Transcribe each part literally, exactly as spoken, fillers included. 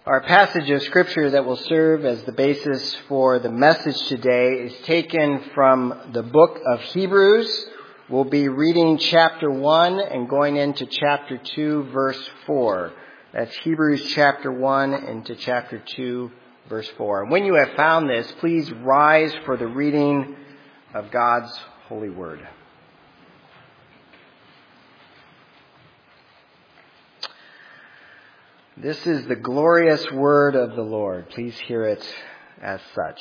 Our passage of Scripture that will serve as the basis for the message today is taken from the book of Hebrews. We'll be reading chapter one and going into chapter two, verse four. That's Hebrews chapter one into chapter two, verse four. And when you have found this, please rise for the reading of God's holy word. This is the glorious word of the Lord. Please hear it as such.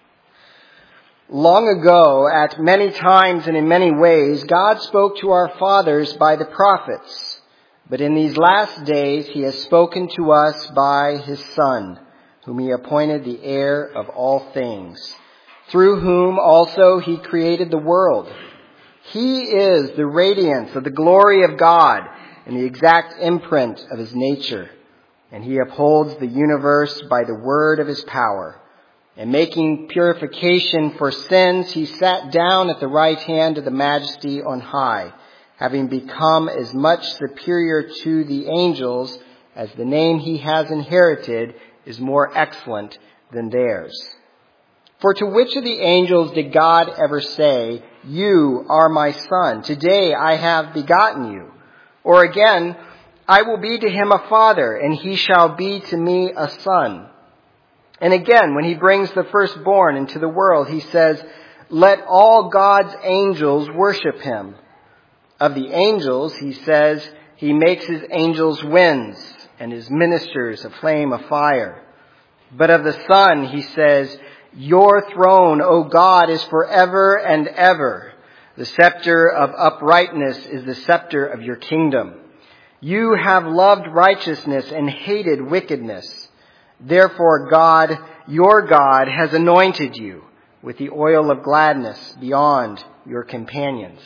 Long ago, at many times and in many ways, God spoke to our fathers by the prophets. But in these last days, he has spoken to us by his Son, whom he appointed the heir of all things, through whom also he created the world. He is the radiance of the glory of God and the exact imprint of his nature. And he upholds the universe by the word of his power. And making purification for sins, he sat down at the right hand of the Majesty on high, having become as much superior to the angels as the name he has inherited is more excellent than theirs. For to which of the angels did God ever say, "You are my son, today I have begotten you"? Or again, "I will be to him a father, and he shall be to me a son"? And again, when he brings the firstborn into the world, he says, "Let all God's angels worship him." Of the angels, he says, "He makes his angels winds, and his ministers a flame of fire." But of the Son, he says, "Your throne, O God, is forever and ever. The scepter of uprightness is the scepter of your kingdom. You have loved righteousness and hated wickedness. Therefore God, your God, has anointed you with the oil of gladness beyond your companions.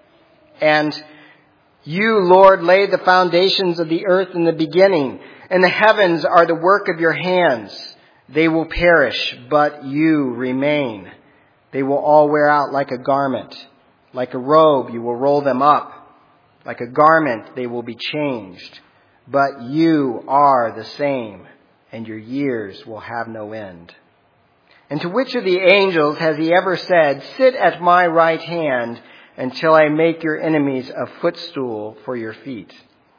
And you, Lord, laid the foundations of the earth in the beginning, and the heavens are the work of your hands. They will perish, but you remain. They will all wear out like a garment. Like a robe, you will roll them up. Like a garment, they will be changed. But you are the same, and your years will have no end. And to which of the angels has he ever said, "Sit at my right hand until I make your enemies a footstool for your feet"?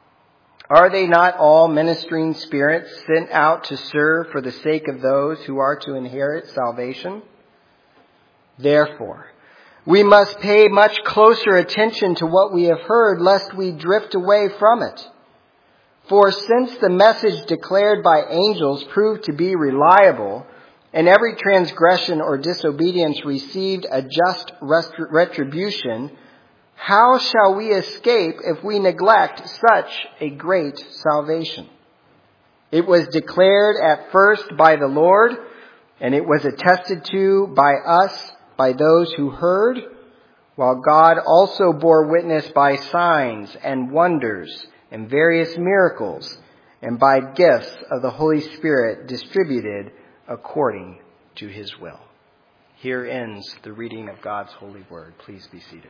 Are they not all ministering spirits sent out to serve for the sake of those who are to inherit salvation? Therefore, we must pay much closer attention to what we have heard, lest we drift away from it. For since the message declared by angels proved to be reliable, and every transgression or disobedience received a just retribution, how shall we escape if we neglect such a great salvation? It was declared at first by the Lord, and it was attested to by us, by those who heard, while God also bore witness by signs and wonders and various miracles and by gifts of the Holy Spirit distributed according to his will. Here ends the reading of God's holy word. Please be seated.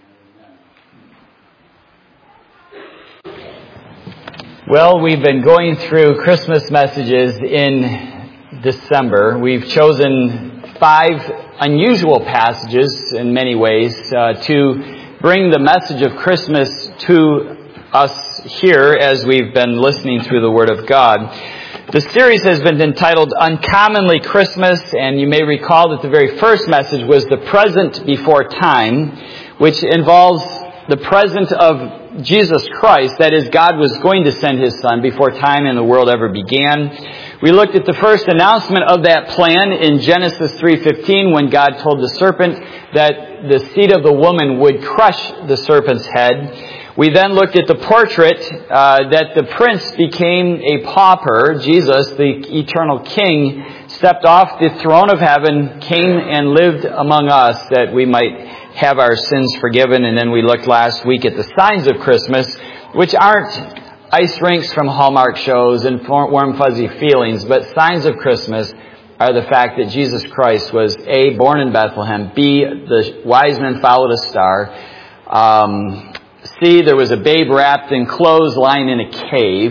Well, we've been going through Christmas messages in December. We've chosen five unusual passages in many ways uh, to bring the message of Christmas to us here as we've been listening through the Word of God. The series has been entitled Uncommonly Christmas, and you may recall that the very first message was the present before time, which involves the present of Jesus Christ. That is, God was going to send his Son before time and the world ever began. We looked at the first announcement of that plan in Genesis three fifteen when God told the serpent that the seed of the woman would crush the serpent's head. We then looked at the portrait uh, that the prince became a pauper. Jesus, the eternal king, stepped off the throne of heaven, came and lived among us that we might have our sins forgiven. And then we looked last week at the signs of Christmas, which aren't ice rinks from Hallmark shows and warm fuzzy feelings, but signs of Christmas are the fact that Jesus Christ was A, born in Bethlehem, B, the wise men followed a star, um, C, there was a babe wrapped in clothes lying in a cave,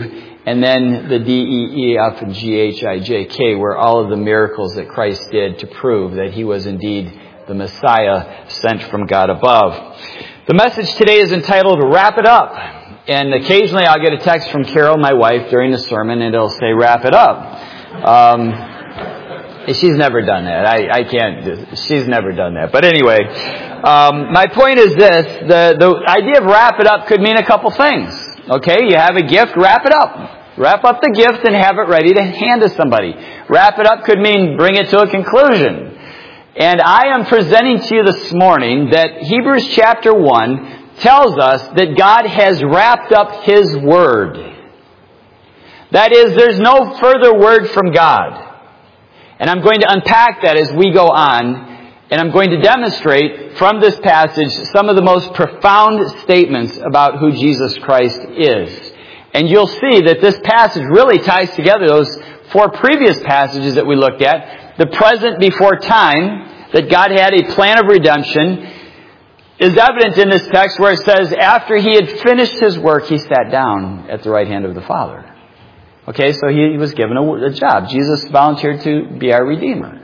and then the D E E F and G H I J K were all of the miracles that Christ did to prove that he was indeed the Messiah sent from God above. The message today is entitled, Wrap It Up. And occasionally I'll get a text from Carol, my wife, during the sermon, and it'll say, wrap it up. Um, she's never done that. I, I can't, she's never done that. But anyway, um, my point is this, the, the idea of wrap it up could mean a couple things. Okay, you have a gift, wrap it up. Wrap up the gift and have it ready to hand to somebody. Wrap it up could mean bring it to a conclusion. And I am presenting to you this morning that Hebrews chapter one tells us that God has wrapped up His Word. That is, there's no further word from God. And I'm going to unpack that as we go on. And I'm going to demonstrate from this passage some of the most profound statements about who Jesus Christ is. And you'll see that this passage really ties together those four previous passages that we looked at. The present before time, that God had a plan of redemption, is evident in this text where it says, after he had finished his work, he sat down at the right hand of the Father. Okay, so he was given a, a job. Jesus volunteered to be our Redeemer.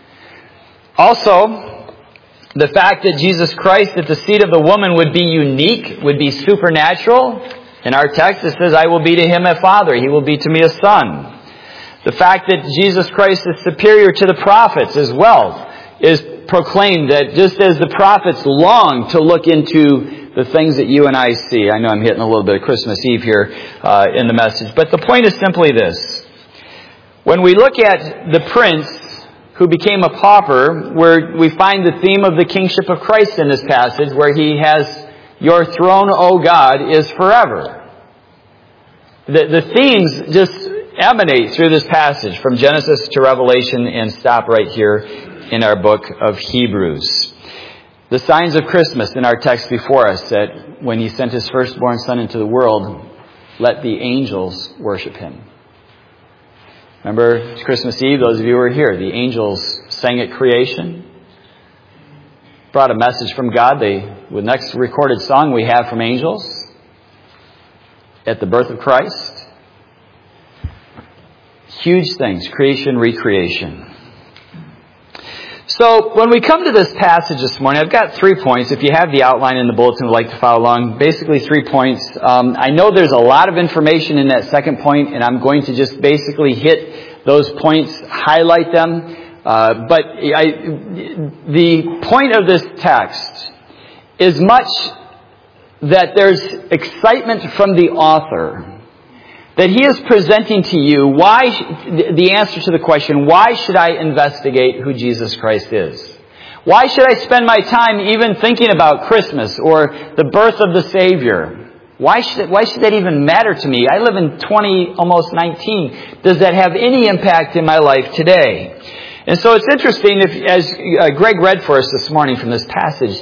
Also, the fact that Jesus Christ at the seed of the woman would be unique, would be supernatural. In our text it says, I will be to him a father, he will be to me a son. The fact that Jesus Christ is superior to the prophets as well is proclaimed, that just as the prophets long to look into the things that you and I see. I know I'm hitting a little bit of Christmas Eve here uh, in the message, but the point is simply this. When we look at the prince who became a pauper, where we find the theme of the kingship of Christ in this passage, where he has, your throne, O God, is forever. The, the themes just emanate through this passage from Genesis to Revelation and stop right here in our book of Hebrews. The signs of Christmas in our text before us, that when he sent his firstborn son into the world, let the angels worship him. Remember Christmas Eve, those of you who were here, the angels sang at creation, brought a message from God. They, the next recorded song we have from angels at the birth of Christ. Huge things, creation, recreation. So when we come to this passage this morning, I've got three points. If you have the outline in the bulletin, would like to follow along. Basically three points. Um, I know there's a lot of information in that second point, and I'm going to just basically hit those points, highlight them. Uh, but I, the point of this text is much that there's excitement from the author, that he is presenting to you why the answer to the question, why should I investigate who Jesus Christ is? Why should I spend my time even thinking about Christmas or the birth of the Savior? Why should, why should that even matter to me? I live in twenty, almost nineteen. Does that have any impact in my life today? And so it's interesting, if, as uh, Greg read for us this morning from this passage,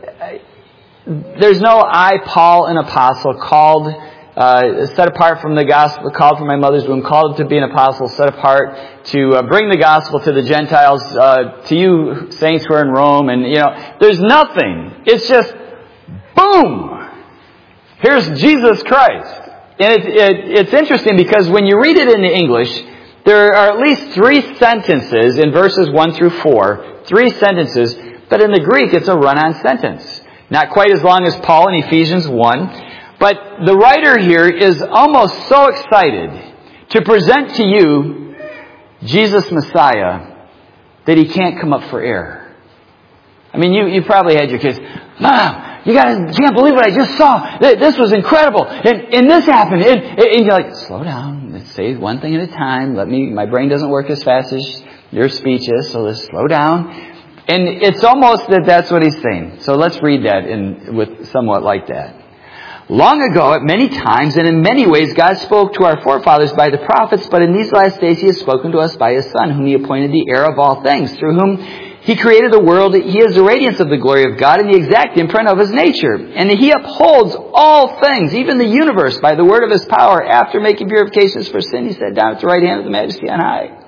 there's no I, Paul, an apostle, called Uh, set apart from the gospel, called from my mother's womb, called to be an apostle, set apart to uh, bring the gospel to the Gentiles, uh, to you saints who are in Rome, and you know, there's nothing. It's just, boom! Here's Jesus Christ. And it, it, it's interesting because when you read it in the English, there are at least three sentences in verses one through four, three sentences, but in the Greek it's a run-on sentence. Not quite as long as Paul in Ephesians one. But the writer here is almost so excited to present to you Jesus Messiah that he can't come up for air. I mean, you, you probably had your kids, Mom, you gotta, you can't believe what I just saw. This was incredible. And, and this happened. And, and you're like, slow down. Let's say one thing at a time. Let me, my brain doesn't work as fast as your speech is, so let's slow down. And it's almost that that's what he's saying. So let's read that in, with somewhat like that. Long ago, at many times and in many ways, God spoke to our forefathers by the prophets, but in these last days he has spoken to us by his Son, whom he appointed the heir of all things, through whom he created the world. He is the radiance of the glory of God and the exact imprint of his nature. And he upholds all things, even the universe, by the word of his power. After making purifications for sin, he sat down at the right hand of the Majesty on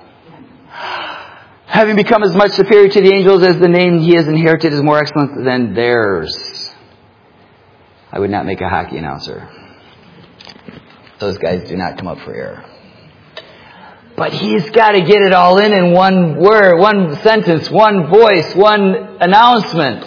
high. Having become as much superior to the angels as the name he has inherited is more excellent than theirs. I would not make a hockey announcer. Those guys do not come up for air. But he's got to get it all in in one word, one sentence, one voice, one announcement.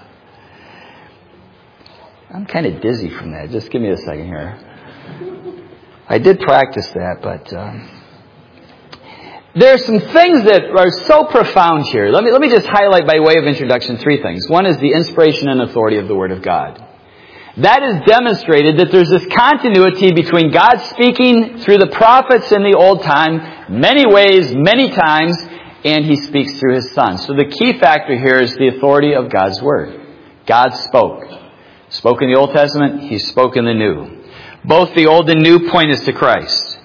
I'm kind of dizzy from that. Just give me a second here. I did practice that, but uh, there are some things that are so profound here. Let me, let me just highlight by way of introduction three things. One is the inspiration and authority of the Word of God. That is demonstrated that there's this continuity between God speaking through the prophets in the old time, many ways, many times, and He speaks through His Son. So the key factor here is the authority of God's Word. God spoke. Spoke in the Old Testament, He spoke in the New. Both the Old and New point us to Christ.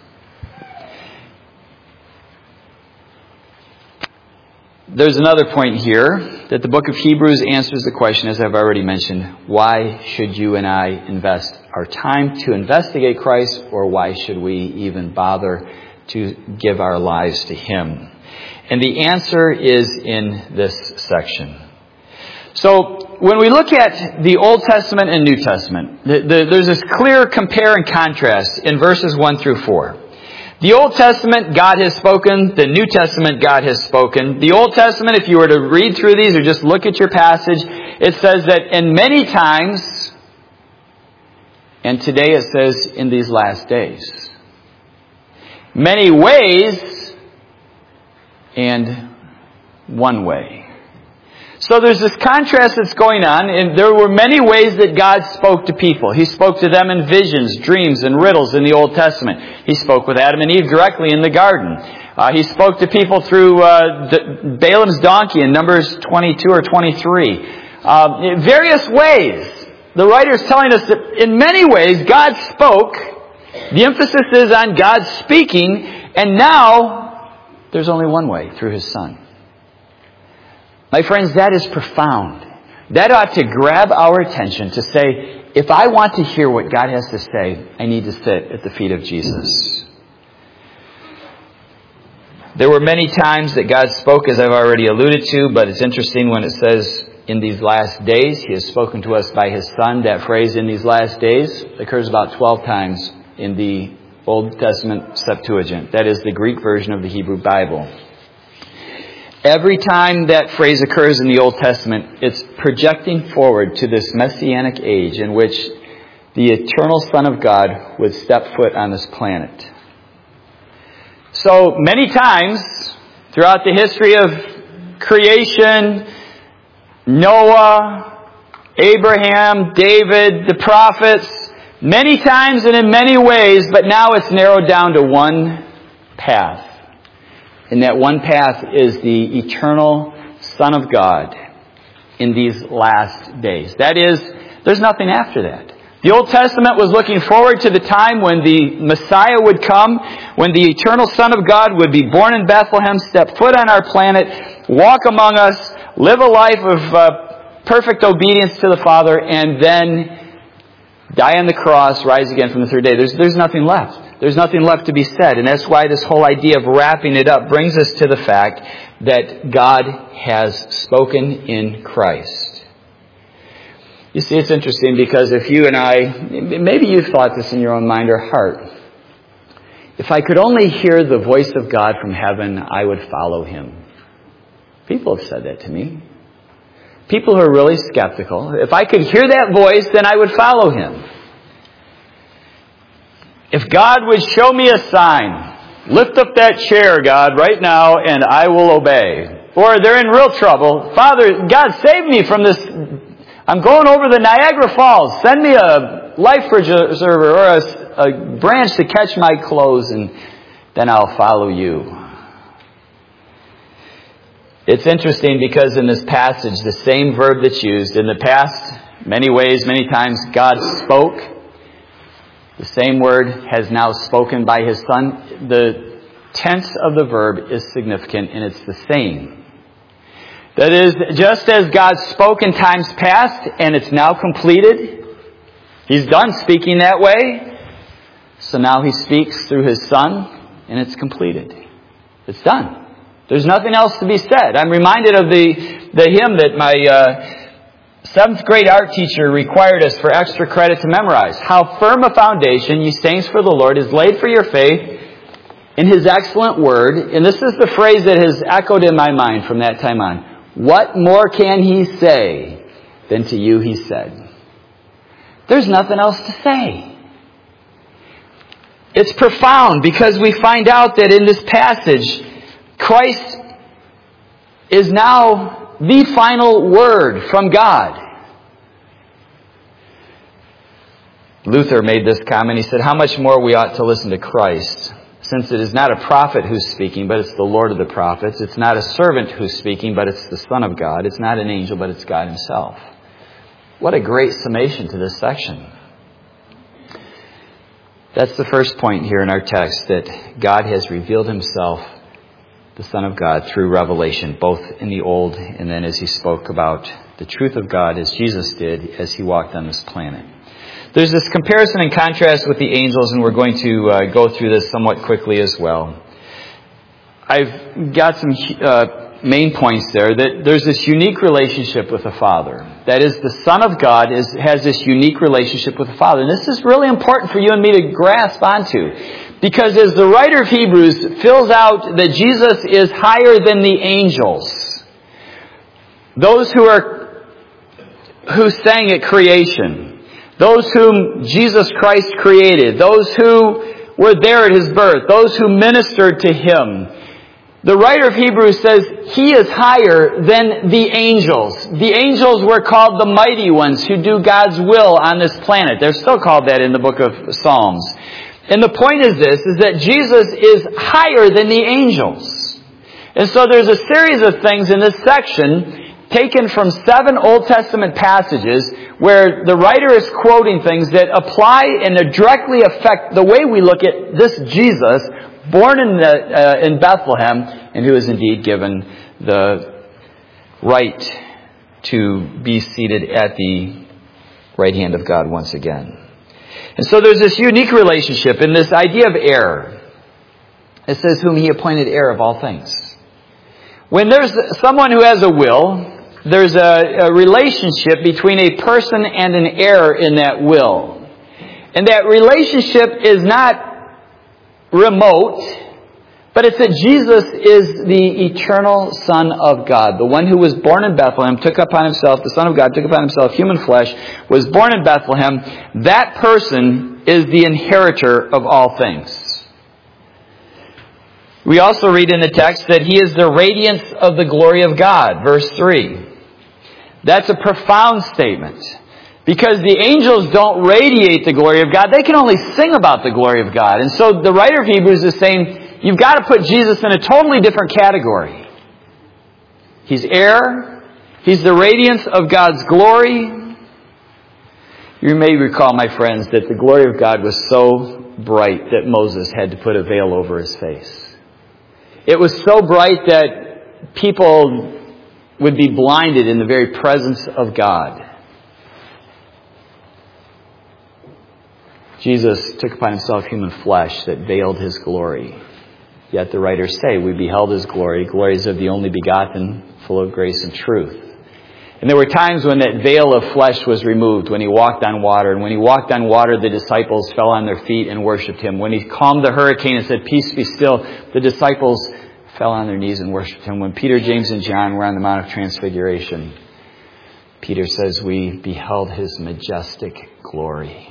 There's another point here that the book of Hebrews answers the question, as I've already mentioned. Why should you and I invest our time to investigate Christ, or why should we even bother to give our lives to Him? And the answer is in this section. So when we look at the Old Testament and New Testament, the, the, there's this clear compare and contrast in verses one through four. The Old Testament, God has spoken. The New Testament, God has spoken. The Old Testament, if you were to read through these or just look at your passage, it says that in many times, and today it says in these last days. Many ways and one way. So there's this contrast that's going on, and there were many ways that God spoke to people. He spoke to them in visions, dreams, and riddles in the Old Testament. He spoke with Adam and Eve directly in the garden. Uh, he spoke to people through uh, the, Balaam's donkey in Numbers twenty-two or twenty-three. Uh, in various ways. The writer is telling us that in many ways God spoke. The emphasis is on God speaking, and now there's only one way, through His Son. My friends, that is profound. That ought to grab our attention to say, if I want to hear what God has to say, I need to sit at the feet of Jesus. There were many times that God spoke, as I've already alluded to, but it's interesting when it says, in these last days, He has spoken to us by His Son. That phrase, in these last days, occurs about twelve times in the Old Testament Septuagint. That is the Greek version of the Hebrew Bible. Every time that phrase occurs in the Old Testament, it's projecting forward to this Messianic age in which the eternal Son of God would step foot on this planet. So many times throughout the history of creation, Noah, Abraham, David, the prophets, many times and in many ways, but now it's narrowed down to one path. And that one path is the eternal Son of God in these last days. That is, there's nothing after that. The Old Testament was looking forward to the time when the Messiah would come, when the eternal Son of God would be born in Bethlehem, step foot on our planet, walk among us, live a life of uh, perfect obedience to the Father, and then die on the cross, rise again from the third day. There's, there's nothing left. There's nothing left to be said. And that's why this whole idea of wrapping it up brings us to the fact that God has spoken in Christ. You see, it's interesting because if you and I, maybe you've thought this in your own mind or heart, if I could only hear the voice of God from heaven, I would follow Him. People have said that to me. People who are really skeptical. If I could hear that voice, then I would follow Him. If God would show me a sign, lift up that chair, God, right now, and I will obey. Or they're in real trouble. Father, God, save me from this. I'm going over the Niagara Falls. Send me a life preserver or a, a branch to catch my clothes, and then I'll follow you. It's interesting because in this passage, the same verb that's used in the past, many ways, many times, God spoke. The same word has now spoken by His Son. The tense of the verb is significant, and it's the same. That is, just as God spoke in times past, and it's now completed, He's done speaking that way, so now He speaks through His Son, and it's completed. It's done. There's nothing else to be said. I'm reminded of the, the hymn that my uh, Seventh grade art teacher required us for extra credit to memorize. How firm a foundation, ye saints for the Lord, is laid for your faith in His excellent word. And this is the phrase that has echoed in my mind from that time on. What more can He say than to you He said? There's nothing else to say. It's profound because we find out that in this passage, Christ is now the final word from God. Luther made this comment. He said, how much more we ought to listen to Christ, since it is not a prophet who's speaking, but it's the Lord of the prophets. It's not a servant who's speaking, but it's the Son of God. It's not an angel, but it's God Himself. What a great summation to this section. That's the first point here in our text, that God has revealed Himself, the Son of God, through revelation, both in the Old and then as He spoke about the truth of God as Jesus did as He walked on this planet. There's this comparison and contrast with the angels, and we're going to uh, go through this somewhat quickly as well. I've got some uh, main points there. That there's this unique relationship with the Father. That is, the Son of God is, has this unique relationship with the Father. And this is really important for you and me to grasp onto. Because as the writer of Hebrews fills out that Jesus is higher than the angels, those who are who sang at creation, those whom Jesus Christ created, those who were there at His birth, those who ministered to Him, the writer of Hebrews says He is higher than the angels. The angels were called the mighty ones who do God's will on this planet. They're still called that in the book of Psalms. And the point is this, is that Jesus is higher than the angels. And so there's a series of things in this section taken from seven Old Testament passages where the writer is quoting things that apply and directly affect the way we look at this Jesus, born in, the, uh, in Bethlehem, and who is indeed given the right to be seated at the right hand of God once again. And so there's this unique relationship in this idea of heir. It says, whom He appointed heir of all things. When there's someone who has a will, there's a, a relationship between a person and an heir in that will. And that relationship is not remote, but it's that Jesus is the eternal Son of God. The one who was born in Bethlehem, took upon Himself, the Son of God took upon Himself human flesh, was born in Bethlehem. That person is the inheritor of all things. We also read in the text that He is the radiance of the glory of God, verse three. That's a profound statement. Because the angels don't radiate the glory of God. They can only sing about the glory of God. And so the writer of Hebrews is saying, you've got to put Jesus in a totally different category. He's heir. He's the radiance of God's glory. You may recall, my friends, that the glory of God was so bright that Moses had to put a veil over his face. It was so bright that people would be blinded in the very presence of God. Jesus took upon Himself human flesh that veiled His glory. Yet the writers say, we beheld His glory, glories of the only begotten, full of grace and truth. And there were times when that veil of flesh was removed, when He walked on water. And when He walked on water, the disciples fell on their feet and worshipped Him. When He calmed the hurricane and said, peace be still, the disciples fell on their knees and worshipped Him. When Peter, James, and John were on the Mount of Transfiguration, Peter says, we beheld His majestic glory.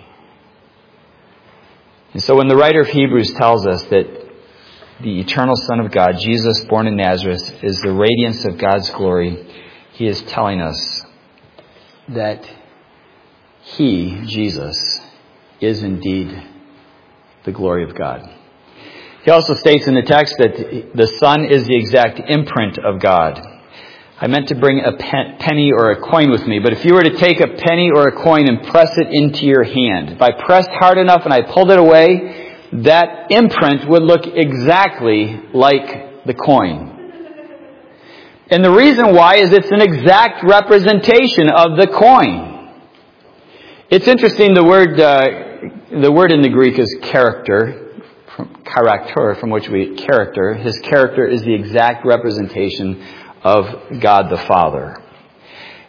And so when the writer of Hebrews tells us that the eternal Son of God, Jesus born in Nazareth, is the radiance of God's glory, he is telling us that He, Jesus, is indeed the glory of God. He also states in the text that the Son is the exact imprint of God. I meant to bring a pen, penny or a coin with me, but if you were to take a penny or a coin and press it into your hand, if I pressed hard enough and I pulled it away, that imprint would look exactly like the coin. And the reason why is it's an exact representation of the coin. It's interesting, the word uh, the word in the Greek is character, from character, from which we character. His character is the exact representation of God the Father.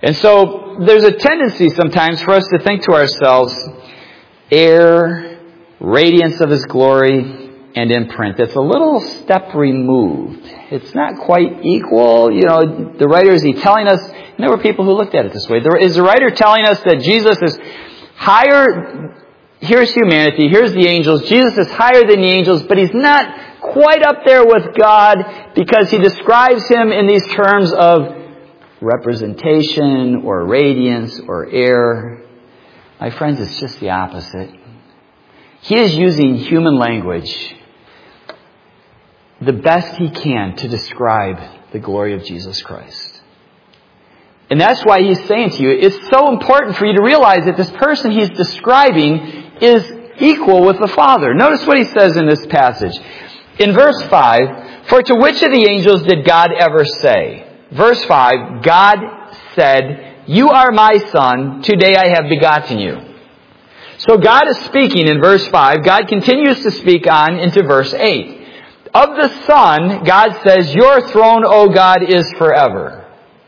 And so there's a tendency sometimes for us to think to ourselves, air, radiance of His glory, and imprint. That's a little step removed. It's not quite equal. You know, the writer, is he telling us, and there were people who looked at it this way. There, is the writer telling us that Jesus is higher? Here's humanity. Here's the angels. Jesus is higher than the angels, but He's not quite up there with God because He describes Him in these terms of representation or radiance or air. My friends, it's just the opposite. He is using human language the best He can to describe the glory of Jesus Christ. And that's why He's saying to you, it's so important for you to realize that this person He's describing is equal with the Father. Notice what He says in this passage. In verse five, for to which of the angels did God ever say? Verse five, God said, you are my Son, today I have begotten you. So God is speaking in verse five. God continues to speak on into verse eight. Of the Son, God says, your throne, O God, is forever.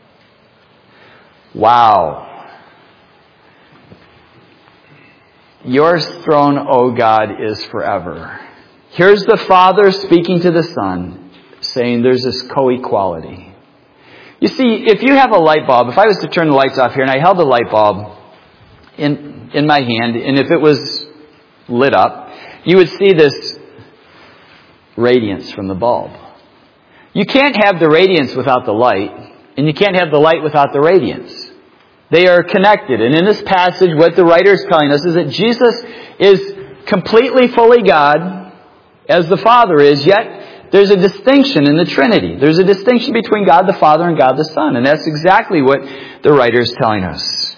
Wow. Your throne, O God, is forever. Here's the Father speaking to the Son, saying there's this co-equality. You see, if you have a light bulb, if I was to turn the lights off here and I held the light bulb in, in my hand, and if it was lit up, you would see this radiance from the bulb. You can't have the radiance without the light, and you can't have the light without the radiance. They are connected. And in this passage, what the writer is telling us is that Jesus is completely fully God, as the Father is, yet there's a distinction in the Trinity. There's a distinction between God the Father and God the Son. And that's exactly what the writer is telling us.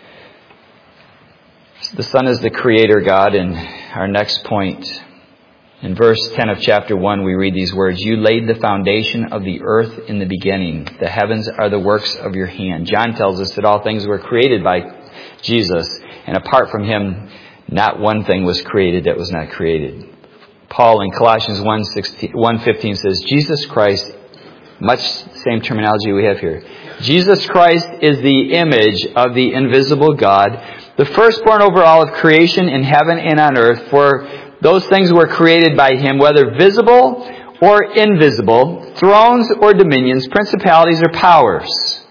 The Son is the Creator God. And our next point, in verse ten of chapter one, we read these words, you laid the foundation of the earth in the beginning. The heavens are the works of your hand. John tells us that all things were created by Jesus. And apart from Him, not one thing was created that was not created. Paul in Colossians one fifteen says, Jesus Christ, much same terminology we have here. Jesus Christ is the image of the invisible God, the firstborn over all of creation in heaven and on earth, for those things were created by Him, whether visible or invisible, thrones or dominions, principalities or powers.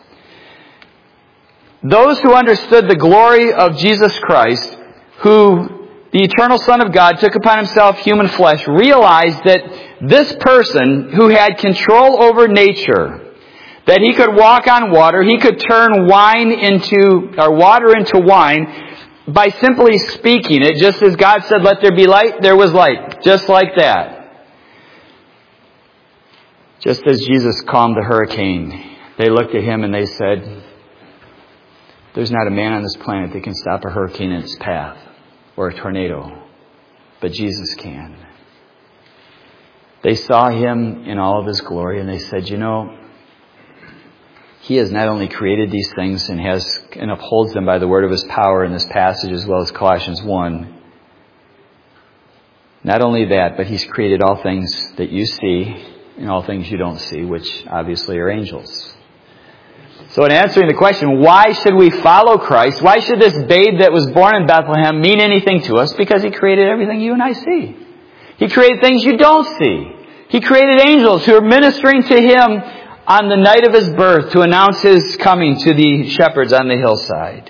Those who understood the glory of Jesus Christ, who the eternal Son of God took upon Himself human flesh, realized that this person who had control over nature, that He could walk on water, He could turn wine into, or water into wine, by simply speaking it, just as God said, let there be light, there was light. Just like that. Just as Jesus calmed the hurricane, they looked at Him and they said, there's not a man on this planet that can stop a hurricane in its path or a tornado, but Jesus can. They saw Him in all of His glory and they said, you know, He has not only created these things and has and upholds them by the word of His power in this passage as well as Colossians one. Not only that, but He's created all things that you see and all things you don't see, which obviously are angels. So in answering the question, why should we follow Christ? Why should this babe that was born in Bethlehem mean anything to us? Because He created everything you and I see. He created things you don't see. He created angels who are ministering to Him on the night of His birth to announce His coming to the shepherds on the hillside.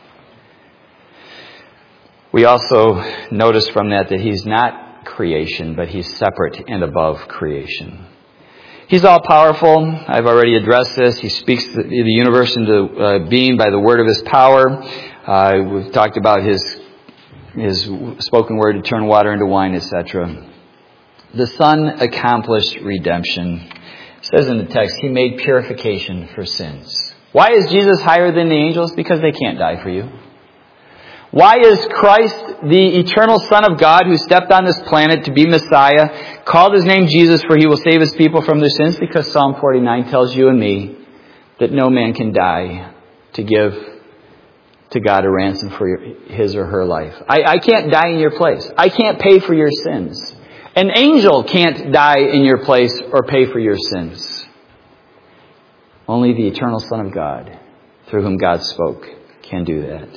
We also notice from that that He's not creation, but He's separate and above creation. He's all-powerful. I've already addressed this. He speaks the, the universe into uh, being by the word of His power. Uh, we've talked about His His spoken word to turn water into wine, et cetera. The Son accomplished redemption. It says in the text, He made purification for sins. Why is Jesus higher than the angels? Because they can't die for you. Why is Christ, the eternal Son of God, who stepped on this planet to be Messiah, called His name Jesus, for He will save His people from their sins? Because Psalm forty-nine tells you and me that no man can die to give to God a ransom for his or her life. I, I can't die in your place. I can't pay for your sins. An angel can't die in your place or pay for your sins. Only the eternal Son of God through whom God spoke can do that.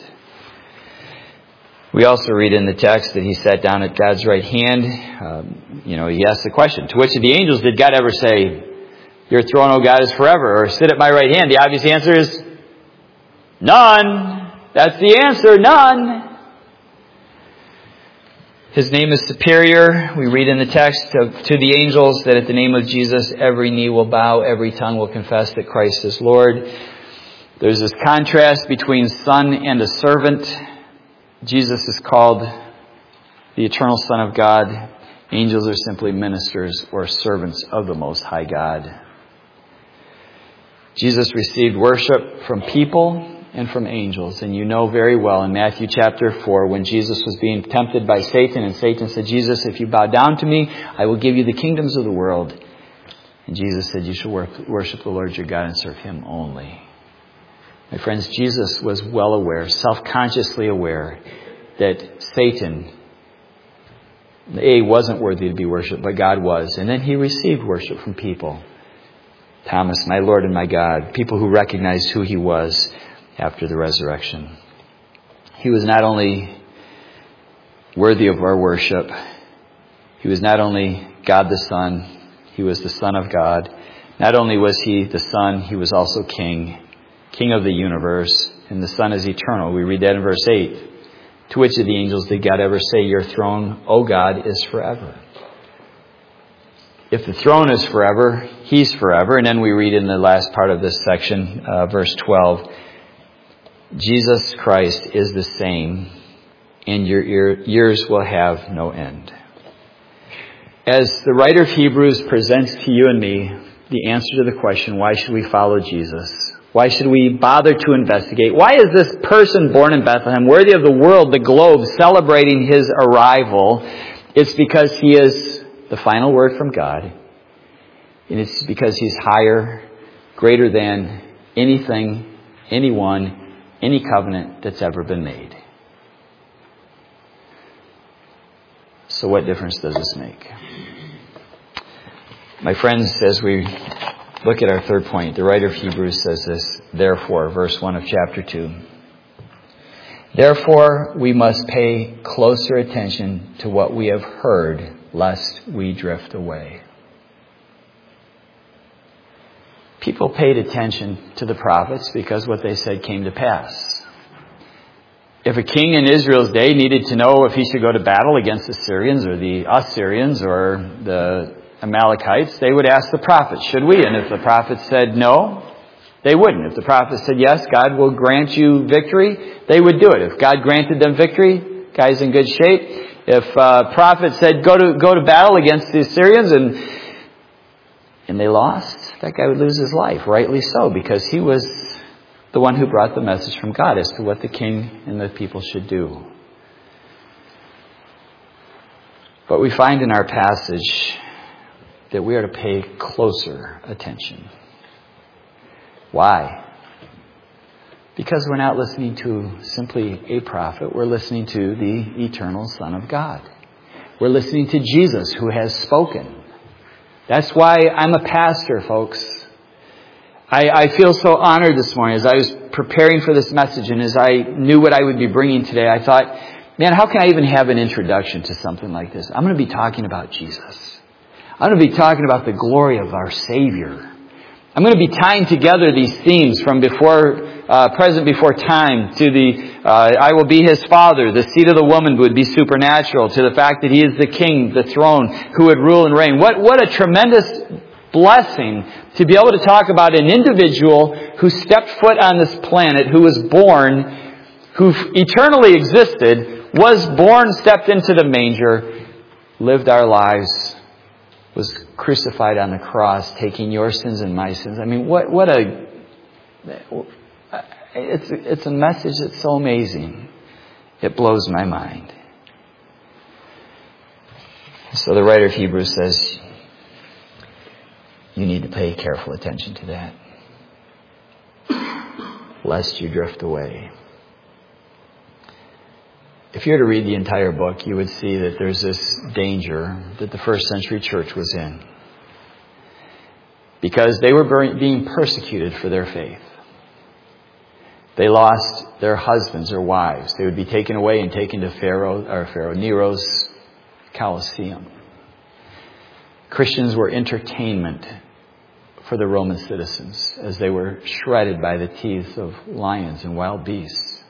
We also read in the text that he sat down at God's right hand. Um, you know, he asked the question, to which of the angels did God ever say, your throne, O God, is forever, or sit at my right hand? The obvious answer is none. That's the answer, none. His name is superior. We read in the text of, to the angels that at the name of Jesus, every knee will bow, every tongue will confess that Christ is Lord. There's this contrast between son and a servant. Jesus is called the eternal Son of God. Angels are simply ministers or servants of the Most High God. Jesus received worship from people and from angels. And you know very well in Matthew chapter four, when Jesus was being tempted by Satan, and Satan said, Jesus, if you bow down to me, I will give you the kingdoms of the world. And Jesus said, you shall worship the Lord your God and serve him only. My friends, Jesus was well aware, self-consciously aware, that Satan, A, wasn't worthy to be worshipped, but God was. And then he received worship from people. Thomas, my Lord and my God, people who recognized who he was after the resurrection. He was not only worthy of our worship, he was not only God the Son, he was the Son of God. Not only was he the Son, he was also King, King of the universe, and the Son is eternal. We read that in verse eight. To which of the angels did God ever say, your throne, O God, is forever? If the throne is forever, he's forever. And then we read in the last part of this section, uh, verse twelve, Jesus Christ is the same, and your years will have no end. As the writer of Hebrews presents to you and me the answer to the question, why should we follow Jesus? Why should we bother to investigate? Why is this person born in Bethlehem worthy of the world, the globe, celebrating his arrival? It's because he is the final word from God. And it's because he's higher, greater than anything, anyone, any covenant that's ever been made. So what difference does this make? My friends, as we look at our third point, the writer of Hebrews says this, therefore, verse one of chapter two. Therefore, we must pay closer attention to what we have heard, lest we drift away. People paid attention to the prophets because what they said came to pass. If a king in Israel's day needed to know if he should go to battle against the Syrians or the Assyrians or the Amalekites, they would ask the prophet, should we? And if the prophet said no, they wouldn't. If the prophet said yes, God will grant you victory, they would do it. If God granted them victory, guy's in good shape. If a prophet said go to go to battle against the Assyrians and and they lost, that guy would lose his life, rightly so, because he was the one who brought the message from God as to what the king and the people should do. But we find in our passage that we are to pay closer attention. Why? Because we're not listening to simply a prophet. We're listening to the eternal Son of God. We're listening to Jesus who has spoken. That's why I'm a pastor, folks. I, I feel so honored this morning as I was preparing for this message and as I knew what I would be bringing today. I thought, man, how can I even have an introduction to something like this? I'm going to be talking about Jesus. I'm going to be talking about the glory of our Savior. I'm going to be tying together these themes from before, uh, present before time to the, uh, I will be his father. The seed of the woman would be supernatural, to the fact that he is the king, the throne, who would rule and reign. What, what a tremendous blessing to be able to talk about an individual who stepped foot on this planet, who was born, who eternally existed, was born, stepped into the manger, lived our lives, was crucified on the cross, taking your sins and my sins. I mean, what what a it's it's a message that's so amazing. It blows my mind. So the writer of Hebrews says, you need to pay careful attention to that, lest you drift away. If you were to read the entire book, you would see that there's this danger that the first century church was in, because they were being persecuted for their faith. They lost their husbands or wives. They would be taken away and taken to Pharaoh, or Pharaoh Nero's Colosseum. Christians were entertainment for the Roman citizens as they were shredded by the teeth of lions and wild beasts.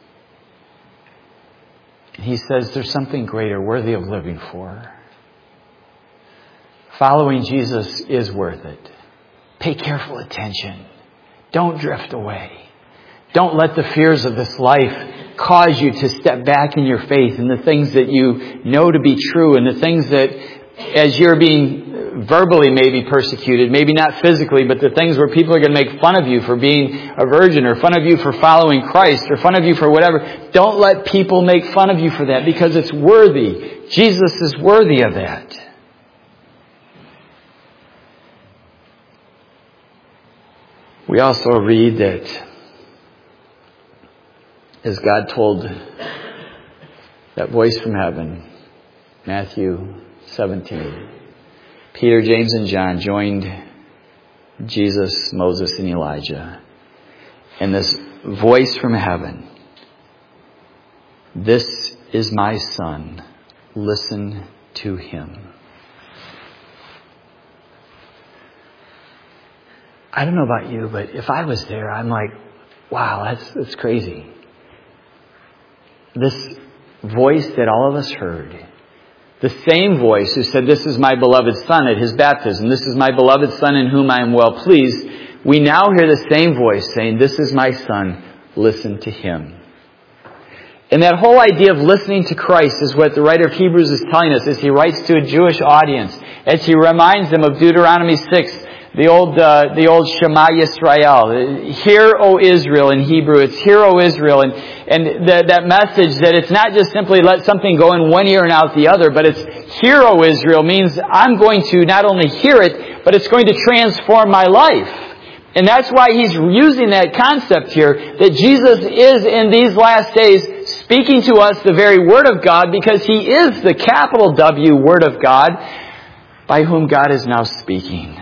He says there's something greater worthy of living for. Following Jesus is worth it. Pay careful attention. Don't drift away. Don't let the fears of this life cause you to step back in your faith and the things that you know to be true and the things that as you're being verbally maybe persecuted, maybe not physically, but the things where people are going to make fun of you for being a virgin or fun of you for following Christ or fun of you for whatever. Don't let people make fun of you for that because it's worthy. Jesus is worthy of that. We also read that as God told that voice from heaven, Matthew seventeen, Peter, James, and John joined Jesus, Moses, and Elijah. And this voice from heaven, "This is my son, listen to him." I don't know about you, but if I was there, I'm like, wow, that's, that's crazy. This voice that all of us heard, the same voice who said, "This is my beloved son" at his baptism, "This is my beloved son in whom I am well pleased," we now hear the same voice saying, "This is my son, listen to him." And that whole idea of listening to Christ is what the writer of Hebrews is telling us as he writes to a Jewish audience, as he reminds them of Deuteronomy six, the old uh, the old Shema Yisrael. "Hear, O Israel," in Hebrew. It's "Hear, O Israel." And, and the, that message that it's not just simply let something go in one ear and out the other, but it's "Hear, O Israel" means I'm going to not only hear it, but it's going to transform my life. And that's why he's using that concept here, that Jesus is in these last days speaking to us the very Word of God, because he is the capital W Word of God by whom God is now speaking.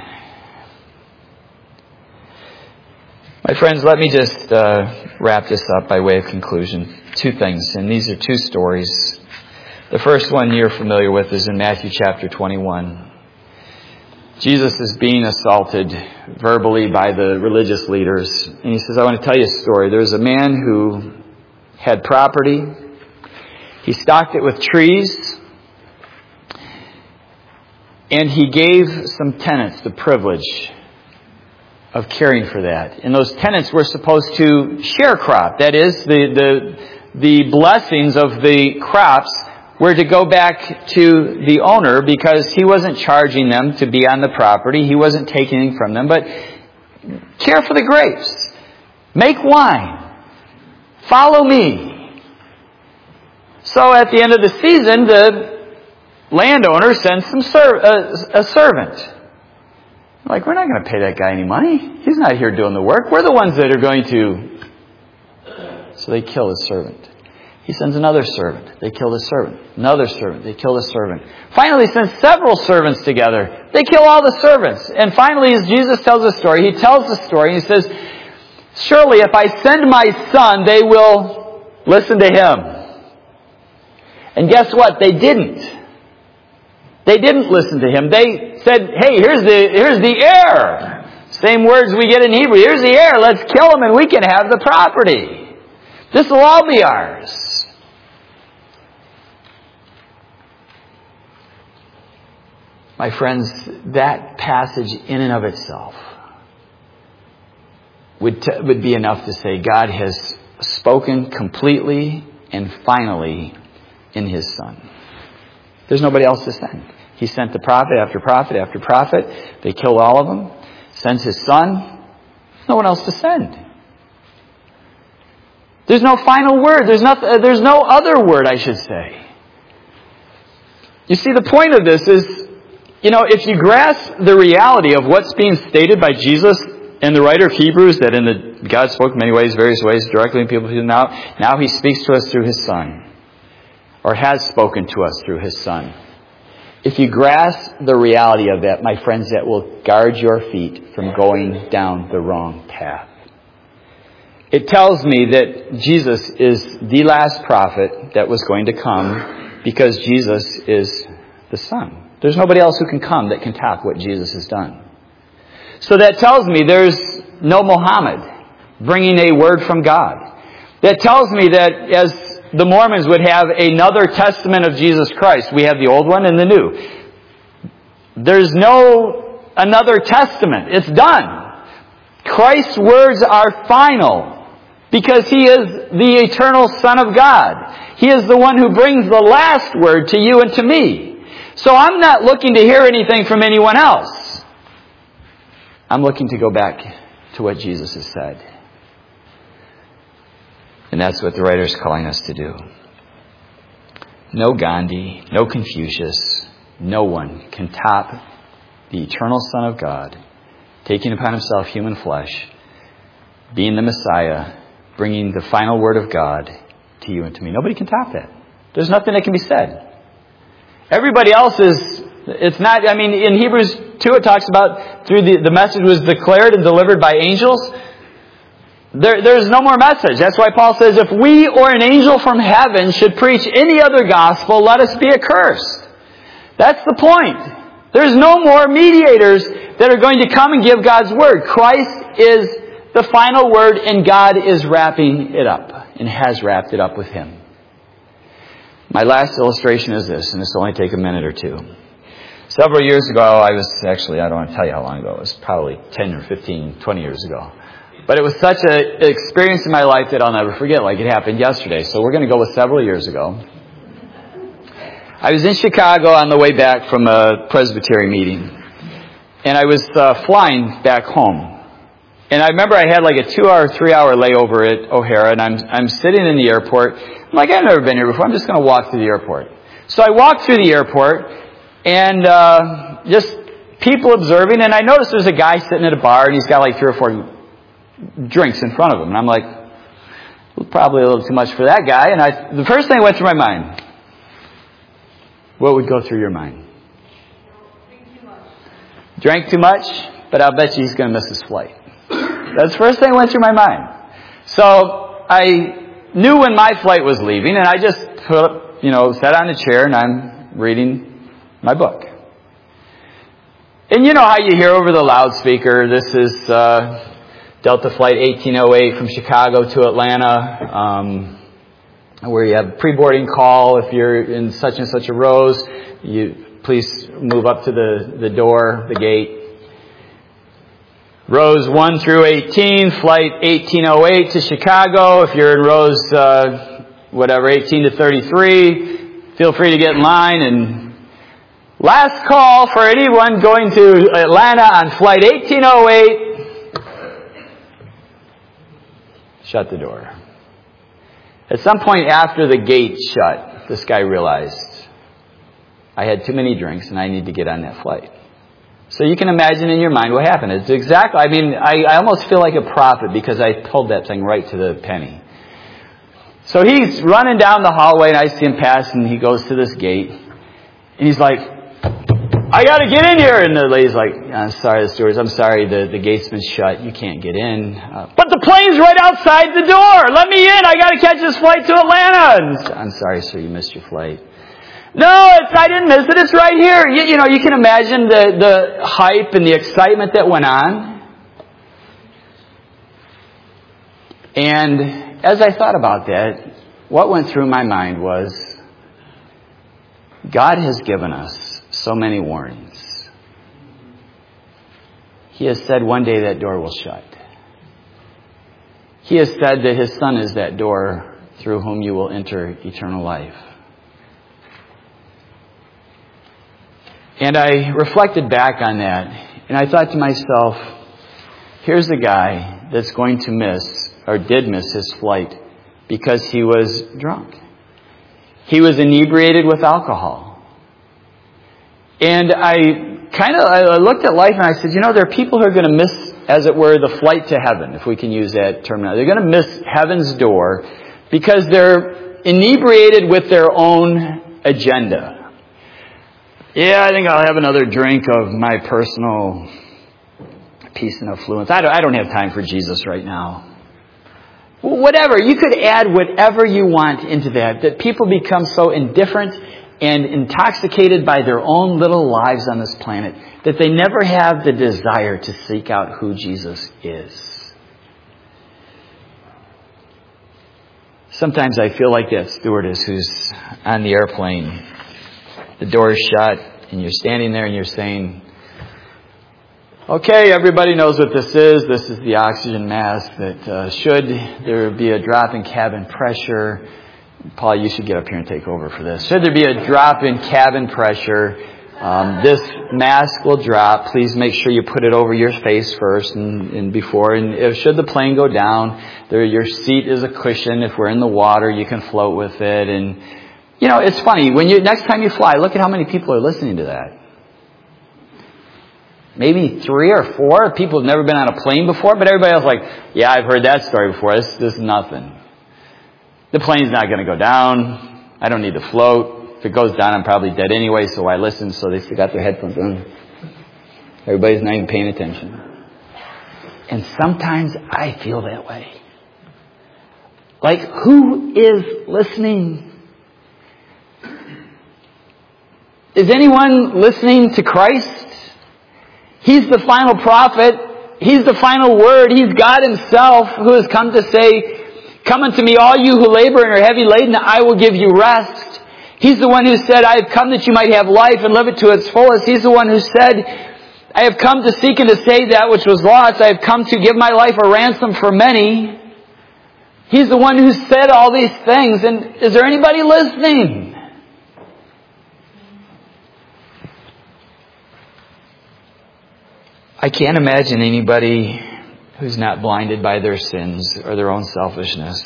My friends, let me just uh, wrap this up by way of conclusion. Two things, and these are two stories. The first one you're familiar with is in Matthew chapter twenty-one. Jesus is being assaulted verbally by the religious leaders. And he says, "I want to tell you a story. There's a man who had property. He stocked it with trees. And he gave some tenants the privilege of caring for that. And those tenants were supposed to sharecrop. That is, the, the, the blessings of the crops were to go back to the owner because he wasn't charging them to be on the property. He wasn't taking anything from them. But care for the grapes. Make wine. Follow me. So at the end of the season, the landowner sends some ser- a, a servant. Like, we're not going to pay that guy any money. He's not here doing the work. We're the ones that are going to. So they kill his servant. He sends another servant. They kill his servant. Another servant. They kill his servant. Finally, he sends several servants together. They kill all the servants. And finally, as Jesus tells the story, he tells the story. And he says, "Surely if I send my son, they will listen to him." And guess what? They didn't. They didn't listen to him. They said, "Hey, here's the here's the heir." Same words we get in Hebrew. Here's the heir. Let's kill him and we can have the property. This will all be ours. My friends, that passage in and of itself would t- would be enough to say God has spoken completely and finally in his Son. There's nobody else to send. He sent the prophet after prophet after prophet. They killed all of them. Sends his Son. No one else to send. There's no final word. There's, not, uh, there's no other word, I should say. You see, the point of this is, you know, if you grasp the reality of what's being stated by Jesus and the writer of Hebrews, that in the God spoke in many ways, various ways, directly in people now, now he speaks to us through his Son, or has spoken to us through his Son. If you grasp the reality of that, my friends, that will guard your feet from going down the wrong path. It tells me that Jesus is the last prophet that was going to come because Jesus is the Son. There's nobody else who can come that can top what Jesus has done. So that tells me there's no Muhammad bringing a word from God. That tells me that as the Mormons would have another testament of Jesus Christ, we have the old one and the new. There's no another testament. It's done. Christ's words are final because He is the eternal Son of God. He is the one who brings the last word to you and to me. So I'm not looking to hear anything from anyone else. I'm looking to go back to what Jesus has said. And that's what the writer is calling us to do. No Gandhi, no Confucius, no one can top the eternal Son of God, taking upon Himself human flesh, being the Messiah, bringing the final word of God to you and to me. Nobody can top that. There's nothing that can be said. Everybody else is, it's not, I mean, in Hebrews two it talks about through the, the message was declared and delivered by angels. There, there's no more message. That's why Paul says, if we or an angel from heaven should preach any other gospel, let us be accursed. That's the point. There's no more mediators that are going to come and give God's word. Christ is the final word, and God is wrapping it up and has wrapped it up with Him. My last illustration is this, and this will only take a minute or two. Several years ago, I was actually, I don't want to tell you how long ago, it was probably ten or fifteen, twenty years ago. But it was such an experience in my life that I'll never forget, like it happened yesterday. So we're going to go with several years ago. I was in Chicago on the way back from a Presbytery meeting. And I was uh, flying back home. And I remember I had like a two-hour, three-hour layover at O'Hara. And I'm I'm sitting in the airport. I'm like, I've never been here before. I'm just going to walk through the airport. So I walked through the airport and uh, just people observing. And I noticed there's a guy sitting at a bar and he's got like three or four drinks in front of him. And I'm like, probably a little too much for that guy. And I, the first thing that went through my mind, what would go through your mind? Drank too much, but I'll bet you he's going to miss his flight. That's the first thing that went through my mind. So I knew when my flight was leaving, and I just put up, you know, sat on a chair and I'm reading my book. And you know how you hear over the loudspeaker, this is uh, Delta Flight eighteen oh eight from Chicago to Atlanta, um, where you have a pre-boarding call. If you're in such and such a rows, you please move up to the, the door, the gate. Rows one through eighteen, flight eighteen oh eight to Chicago. If you're in rows, uh, whatever, eighteen to thirty-three, feel free to get in line. And last call for anyone going to Atlanta on flight eighteen oh eight. Shut the door. At some point after the gate shut, this guy realized I had too many drinks and I need to get on that flight. So you can imagine in your mind what happened. It's exactly, I mean, I, I almost feel like a prophet because I pulled that thing right to the penny. So he's running down the hallway and I see him pass and he goes to this gate. And he's like, I got to get in here. And the lady's like, I'm sorry, the stewardess, I'm sorry, the, the gate's been shut. You can't get in. Uh, but the plane's right outside the door. Let me in. I got to catch this flight to Atlanta. And, I'm sorry, sir, you missed your flight. No, it's, I didn't miss it. It's right here. You, you know, you can imagine the, the hype and the excitement that went on. And as I thought about that, what went through my mind was, God has given us so many warnings. He has said one day that door will shut. He has said that His Son is that door through whom you will enter eternal life. And I reflected back on that, and I thought to myself, here's a guy that's going to miss, or did miss his flight, because he was drunk. He was inebriated with alcohol. And I kind of, I looked at life and I said, you know, there are people who are going to miss, as it were, the flight to heaven, if we can use that terminology. They're going to miss heaven's door because they're inebriated with their own agenda. Yeah, I think I'll have another drink of my personal peace and affluence. I don't, I don't have time for Jesus right now. Whatever. You could add whatever you want into that. That people become so indifferent and intoxicated by their own little lives on this planet that they never have the desire to seek out who Jesus is. Sometimes I feel like that stewardess who's on the airplane. The door is shut and you're standing there and you're saying, okay, everybody knows what this is. This is the oxygen mask that uh, should there be a drop in cabin pressure. Paul, you should get up here and take over for this. Should there be a drop in cabin pressure, um, this mask will drop. Please make sure you put it over your face first and, and before. And if should the plane go down, there your seat is a cushion. If we're in the water, you can float with it. And you know, it's funny when you next time you fly, look at how many people are listening to that. Maybe three or four people have never been on a plane before, but everybody else is like, yeah, I've heard that story before. This, this is nothing. The plane's not going to go down. I don't need to float. If it goes down, I'm probably dead anyway, so I listen. So they still got their headphones on. Everybody's not even paying attention. And sometimes I feel that way. Like, who is listening? Is anyone listening to Christ? He's the final prophet. He's the final word. He's God himself who has come to say, come unto me, all you who labor and are heavy laden, I will give you rest. He's the one who said, I have come that you might have life and live it to its fullest. He's the one who said, I have come to seek and to save that which was lost. I have come to give my life a ransom for many. He's the one who said all these things. And is there anybody listening? I can't imagine anybody who's not blinded by their sins or their own selfishness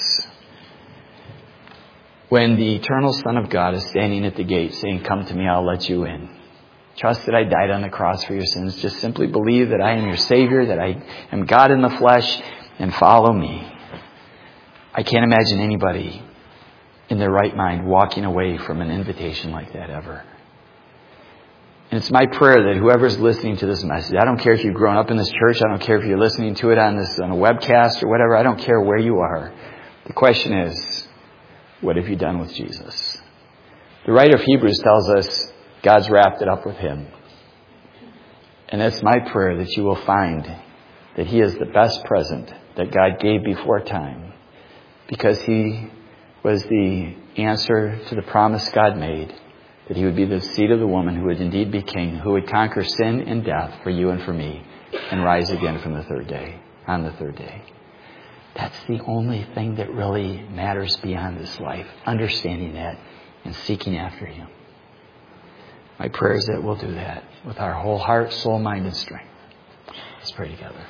when the eternal Son of God is standing at the gate saying, come to me, I'll let you in. Trust that I died on the cross for your sins. Just simply believe that I am your Savior, that I am God in the flesh, and follow me. I can't imagine anybody in their right mind walking away from an invitation like that ever. And it's my prayer that whoever's listening to this message, I don't care if you've grown up in this church, I don't care if you're listening to it on this on a webcast or whatever, I don't care where you are. The question is, what have you done with Jesus? The writer of Hebrews tells us God's wrapped it up with him. And it's my prayer that you will find that he is the best present that God gave before time, because he was the answer to the promise God made, that he would be the seed of the woman who would indeed be king, who would conquer sin and death for you and for me, and rise again from the third day, on the third day. That's the only thing that really matters beyond this life, understanding that and seeking after him. My prayer is that we'll do that with our whole heart, soul, mind, and strength. Let's pray together.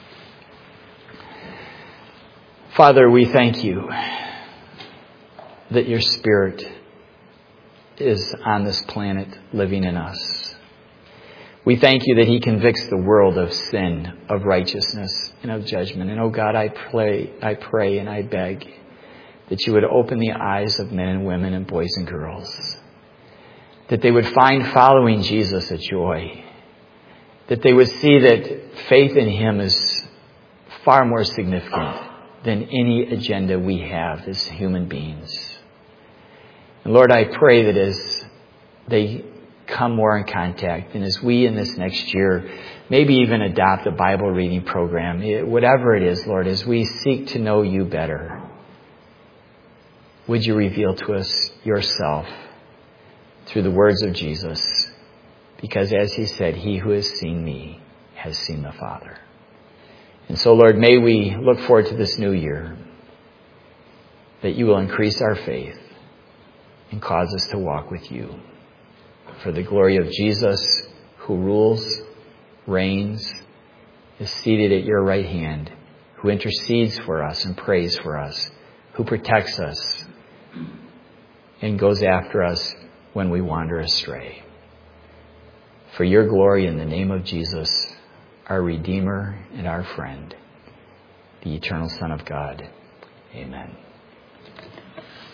Father, we thank you that your Spirit is on this planet living in us. We thank you that he convicts the world of sin, of righteousness, and of judgment. And oh God, I pray, I pray and I beg that you would open the eyes of men and women and boys and girls, that they would find following Jesus a joy, that they would see that faith in him is far more significant than any agenda we have as human beings. And Lord, I pray that as they come more in contact, and as we in this next year maybe even adopt a Bible reading program, whatever it is, Lord, as we seek to know you better, would you reveal to us yourself through the words of Jesus? Because as he said, he who has seen me has seen the Father. And so, Lord, may we look forward to this new year, that you will increase our faith and cause us to walk with you for the glory of Jesus, who rules, reigns, is seated at your right hand, who intercedes for us and prays for us, who protects us and goes after us when we wander astray. For your glory, in the name of Jesus, our Redeemer and our friend, the eternal Son of God. Amen.